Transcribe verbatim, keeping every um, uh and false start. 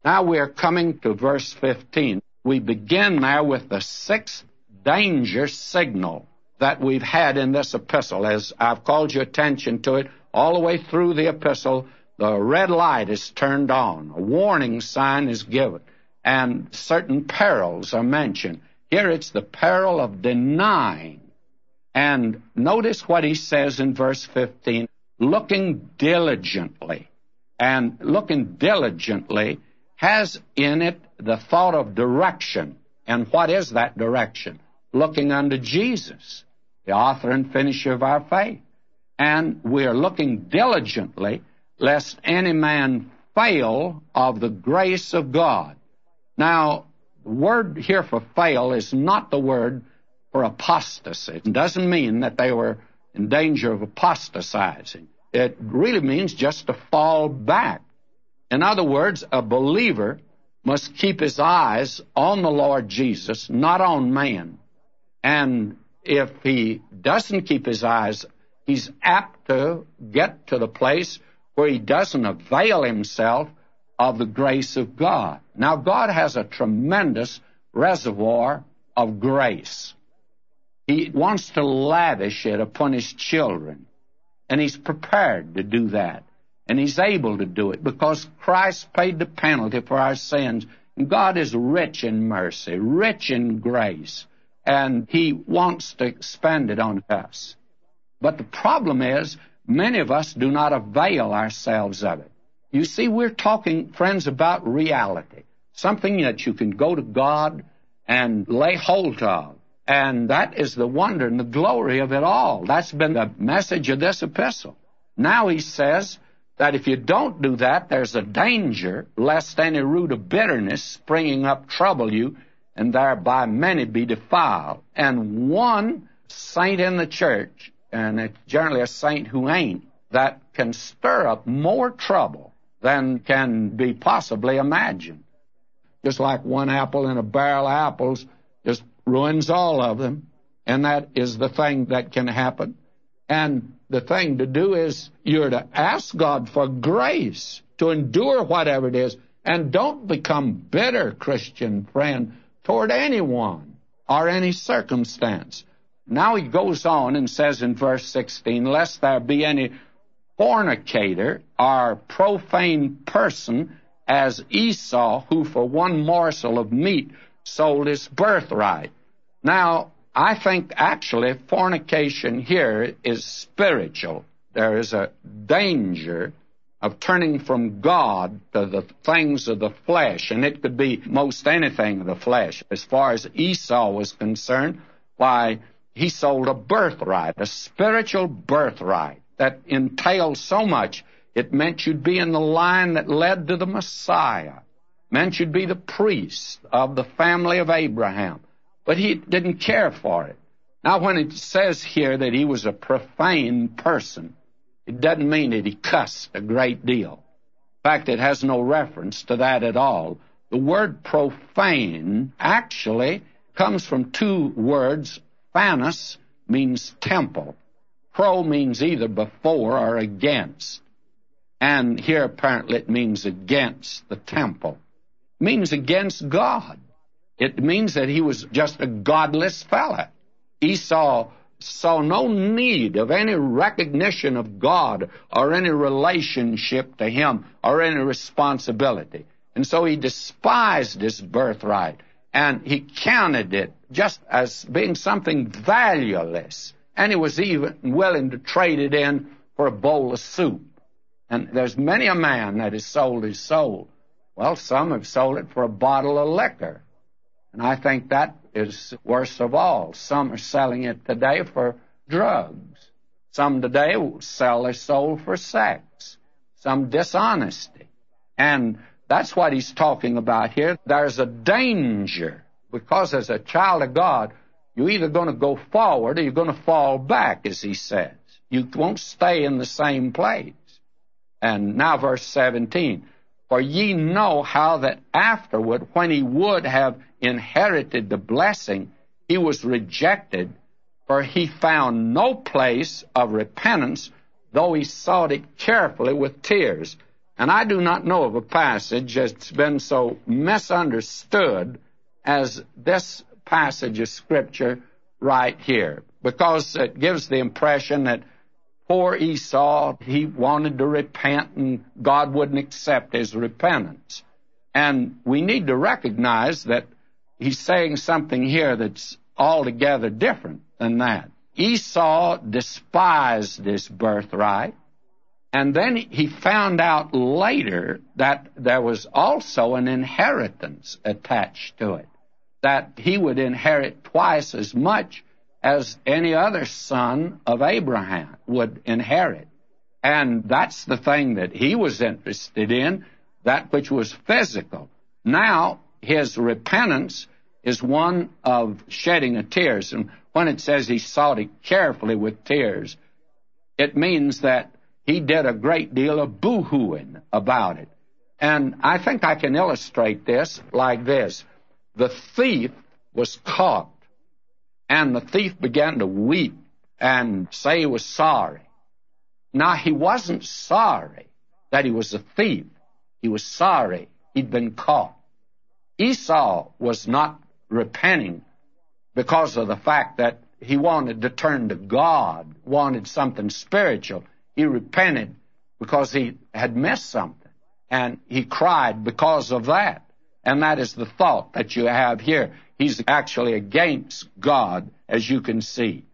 Now we're coming to verse fifteen. We begin there with the sixth danger signal that we've had in this epistle. As I've called your attention to it, all the way through the epistle, the red light is turned on. A warning sign is given, and certain perils are mentioned. Here it's the peril of denying. And notice what he says in verse fifteen, looking diligently. And looking diligently has in it the thought of direction. And what is that direction? Looking unto Jesus, the author and finisher of our faith. And we are looking diligently, lest any man fail of the grace of God. Now, the word here for fail is not the word for apostasy. It doesn't mean that they were in danger of apostatizing. It really means just to fall back. In other words, a believer must keep his eyes on the Lord Jesus, not on man. And if he doesn't keep his eyes, he's apt to get to the place where he doesn't avail himself of the grace of God. Now, God has a tremendous reservoir of grace. He wants to lavish it upon his children, and he's prepared to do that. And he's able to do it because Christ paid the penalty for our sins. And God is rich in mercy, rich in grace, and he wants to spend it on us. But the problem is, many of us do not avail ourselves of it. You see, we're talking, friends, about reality, something that you can go to God and lay hold of. And that is the wonder and the glory of it all. That's been the message of this epistle. Now he says that if you don't do that, there's a danger lest any root of bitterness springing up trouble you, and thereby many be defiled. And one saint in the church, and it's generally a saint who ain't, that can stir up more trouble than can be possibly imagined. Just like one apple in a barrel of apples just ruins all of them, and that is the thing that can happen. And the thing to do is you're to ask God for grace to endure whatever it is, and don't become bitter, Christian friend, toward anyone or any circumstance. Now he goes on and says in verse sixteen, lest there be any fornicator or profane person as Esau, who for one morsel of meat sold his birthright. Now, I think actually fornication here is spiritual. There is a danger of turning from God to the things of the flesh, and it could be most anything of the flesh. As far as Esau was concerned, why, he sold a birthright, a spiritual birthright that entailed so much. It meant you'd be in the line that led to the Messiah. It meant you'd be the priest of the family of Abraham. But he didn't care for it. Now, when it says here that he was a profane person, it doesn't mean that he cussed a great deal. In fact, it has no reference to that at all. The word profane actually comes from two words. Phanos means temple. Pro means either before or against. And here apparently it means against the temple. It means against God. It means that he was just a godless fella. Esau saw no need of any recognition of God or any relationship to him or any responsibility. And so he despised his birthright, and he counted it just as being something valueless. And he was even willing to trade it in for a bowl of soup. And there's many a man that has sold his soul. Well, some have sold it for a bottle of liquor. And I think that is worst of all. Some are selling it today for drugs. Some today will sell their soul for sex. Some dishonesty. And that's what he's talking about here. There's a danger, because as a child of God, you're either going to go forward or you're going to fall back, as he says. You won't stay in the same place. And now verse seventeen. For ye know how that afterward, when he would have inherited the blessing, he was rejected, for he found no place of repentance, though he sought it carefully with tears. And I do not know of a passage that's been so misunderstood as this passage of Scripture right here, because it gives the impression that poor Esau, he wanted to repent and God wouldn't accept his repentance. And we need to recognize that he's saying something here that's altogether different than that. Esau despised his birthright, and then he found out later that there was also an inheritance attached to it, that he would inherit twice as much as any other son of Abraham would inherit. And that's the thing that he was interested in, that which was physical. Now, his repentance is one of shedding of tears. And when it says he sought it carefully with tears, it means that he did a great deal of boo-hooing about it. And I think I can illustrate this like this. The thief was caught, and the thief began to weep and say he was sorry. Now, he wasn't sorry that he was a thief. He was sorry he'd been caught. Esau was not repenting because of the fact that he wanted to turn to God, wanted something spiritual. He repented because he had missed something, and he cried because of that. And that is the thought that you have here. He's actually against God, as you can see.